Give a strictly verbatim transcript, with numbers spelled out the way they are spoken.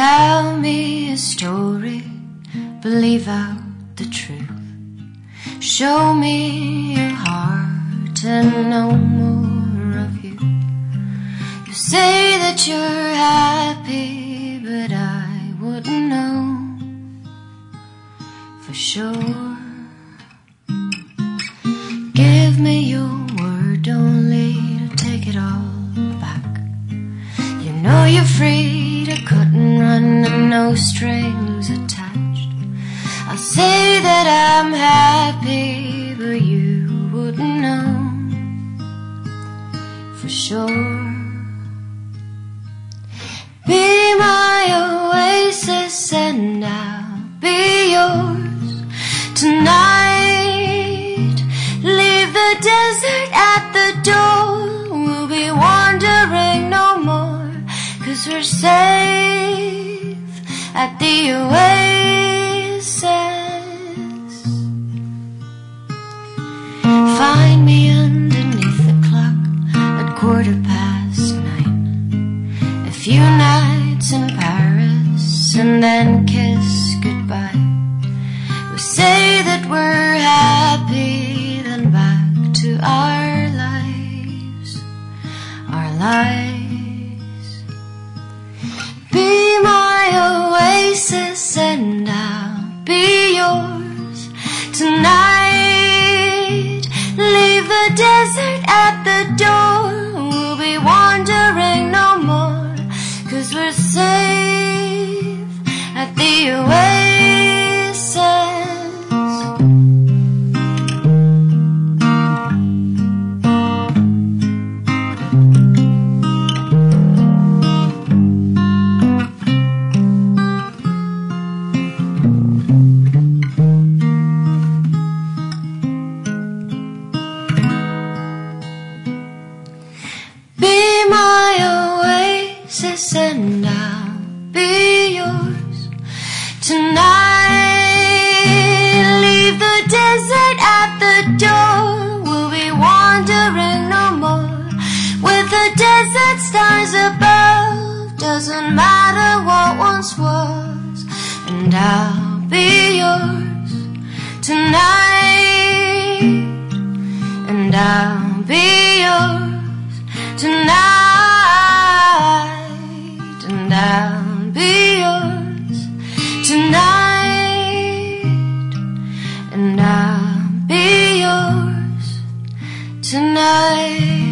tell me a story, believe out the truth. Show me your heart and no more of you. You say that you're happy, but I wouldn't know for sure. Give me your word only to take it all back. You know you're free to cut and run and no strings attached. I'll say that I'm happy, but you wouldn't know for sure. Be my oasis and I'll be yours tonight. Leave the desert at the door. We'll be wandering no more, 'cause we're safe at the oasis. Find me underneath the clock at quarter past nine. A few nights in Paris and then kiss goodbye. We say that we're happy, then back to our lives, our lives. Be my oasis and I'll be yours tonight. Leave the desert at the door. We'll be wandering no more, 'cause we're safe at the oasis. And I'll be yours tonight. Leave the desert at the door. We'll be wandering no more, with the desert stars above. Doesn't matter what once was. And I'll be yours tonight. And I'll be yours tonight. And I'll be yours tonight. And I'll be yours tonight.